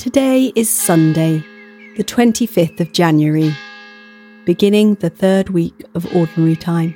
Today is Sunday, the 25th of January, beginning the third week of Ordinary Time.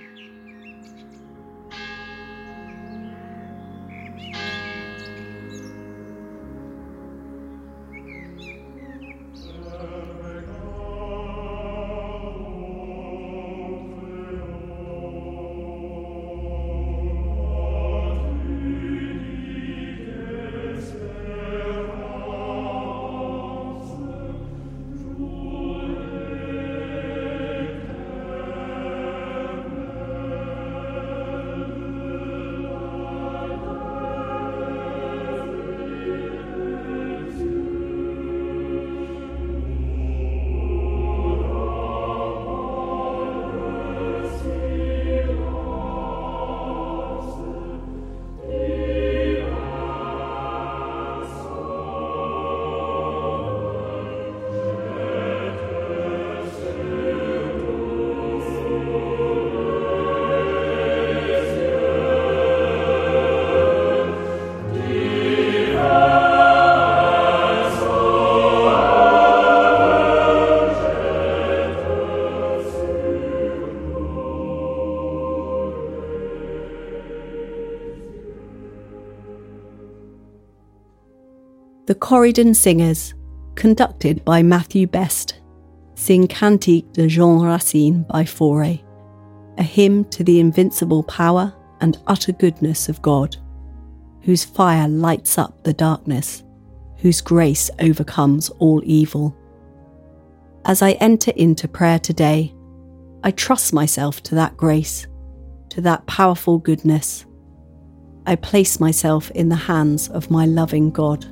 The Corridon Singers, conducted by Matthew Best, sing Cantique de Jean Racine by Fauré, a hymn to the invincible power and utter goodness of God, whose fire lights up the darkness, whose grace overcomes all evil. As I enter into prayer today, I trust myself to that grace, to that powerful goodness. I place myself in the hands of my loving God.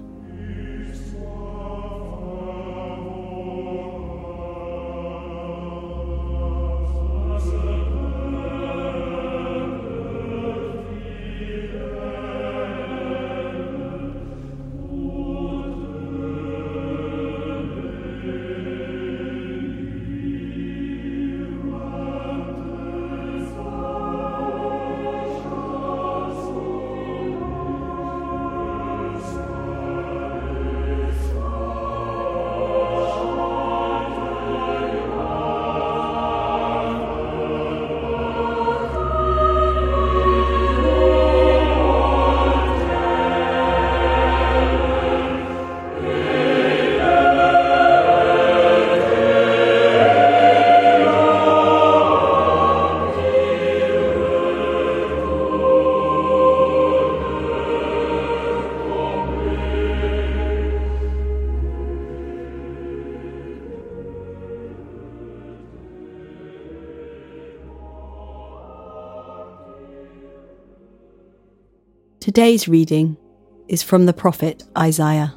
Today's reading is from the prophet Isaiah.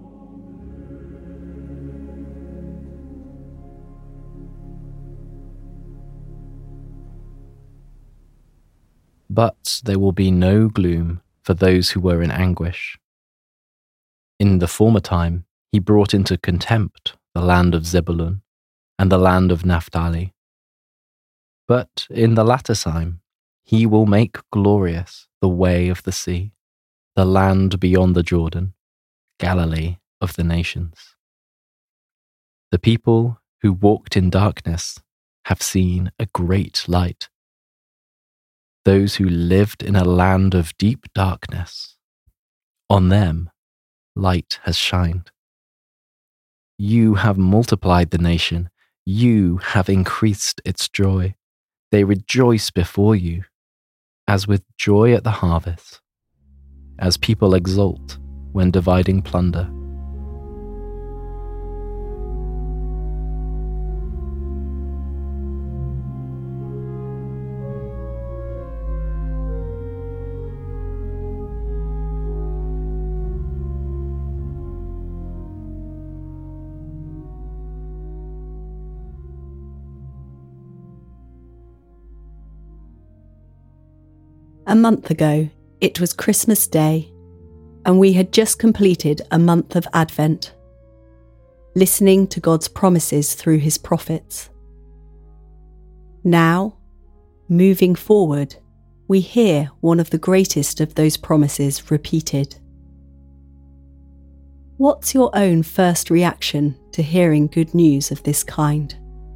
But there will be no gloom for those who were in anguish. In the former time, he brought into contempt the land of Zebulun and the land of Naphtali. But in the latter time, he will make glorious the way of the sea, the land beyond the Jordan, Galilee of the nations. The people who walked in darkness have seen a great light. Those who lived in a land of deep darkness, on them light has shined. You have multiplied the nation, you have increased its joy. They rejoice before you, as with joy at the harvest, as people exult when dividing plunder. A month ago, it was Christmas Day, and we had just completed a month of Advent, listening to God's promises through his prophets. Now, moving forward, we hear one of the greatest of those promises repeated. What's your own first reaction to hearing good news of this kind?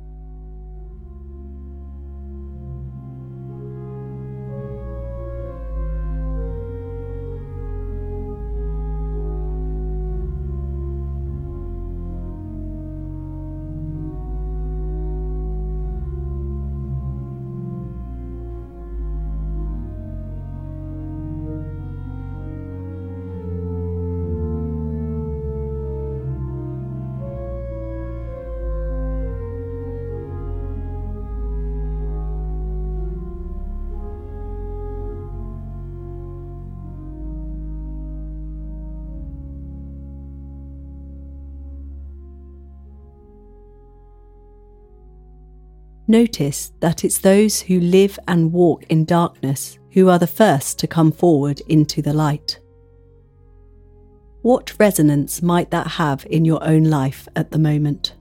Notice that it's those who live and walk in darkness who are the first to come forward into the light. What resonance might that have in your own life at the moment?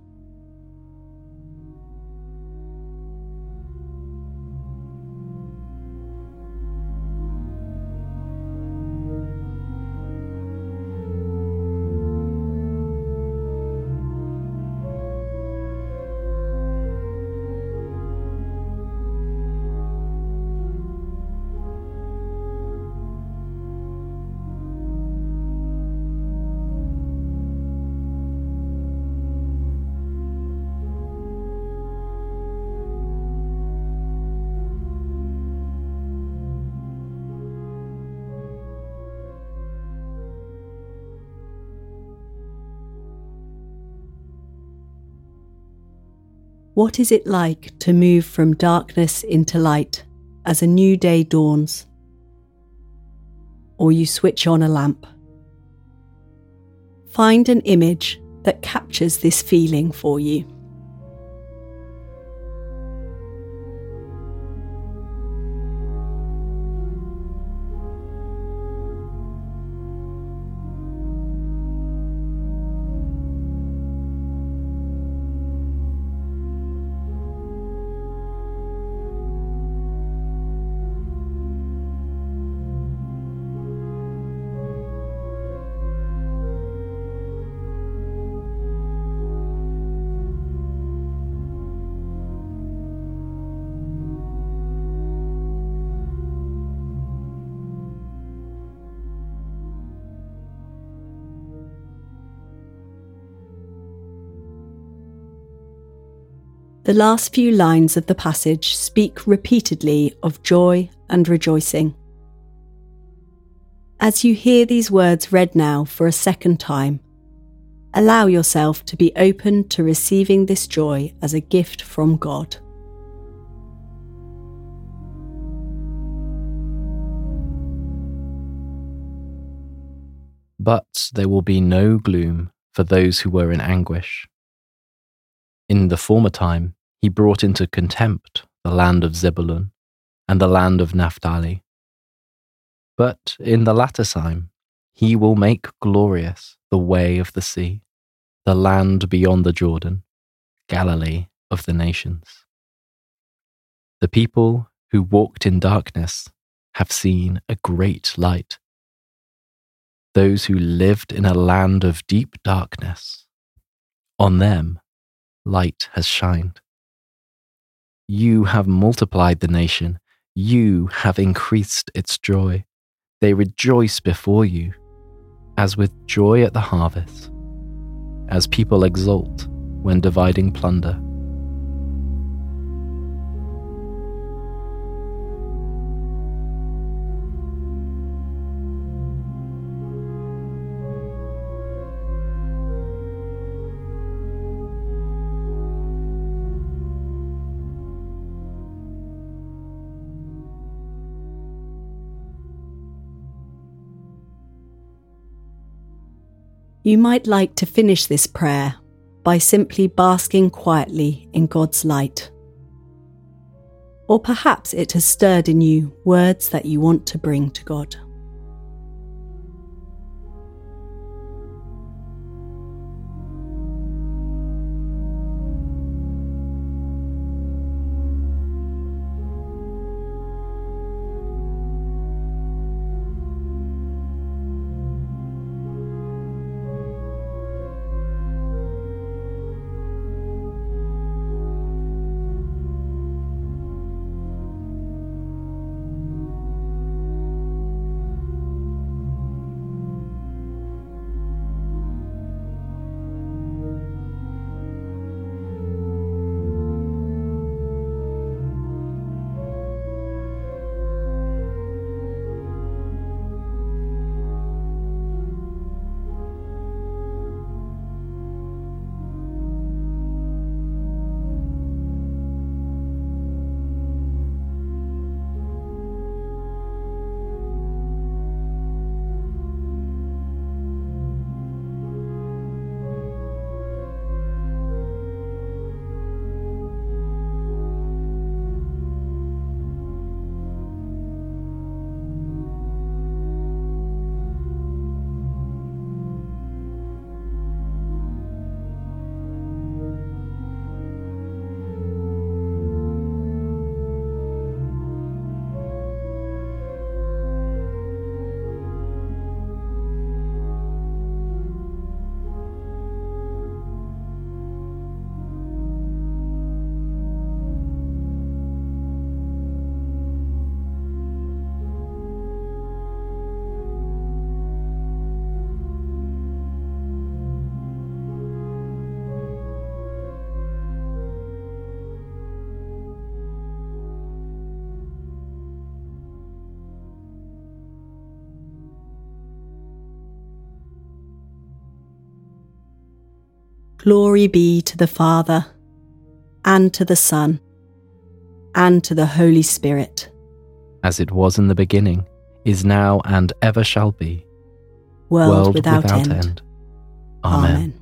What is it like to move from darkness into light as a new day dawns, or you switch on a lamp? Find an image that captures this feeling for you. The last few lines of the passage speak repeatedly of joy and rejoicing. As you hear these words read now for a second time, allow yourself to be open to receiving this joy as a gift from God. But there will be no gloom for those who were in anguish. In the former time, he brought into contempt the land of Zebulun and the land of Naphtali. But in the latter time, he will make glorious the way of the sea, the land beyond the Jordan, Galilee of the nations. The people who walked in darkness have seen a great light. Those who lived in a land of deep darkness, on them light has shined. You have multiplied the nation, you have increased its joy. They rejoice before you, as with joy at the harvest, as people exult when dividing plunder. You might like to finish this prayer by simply basking quietly in God's light. Or perhaps it has stirred in you words that you want to bring to God. Glory be to the Father, and to the Son, and to the Holy Spirit. As it was in the beginning, is now, and ever shall be, World without end. Amen. Amen.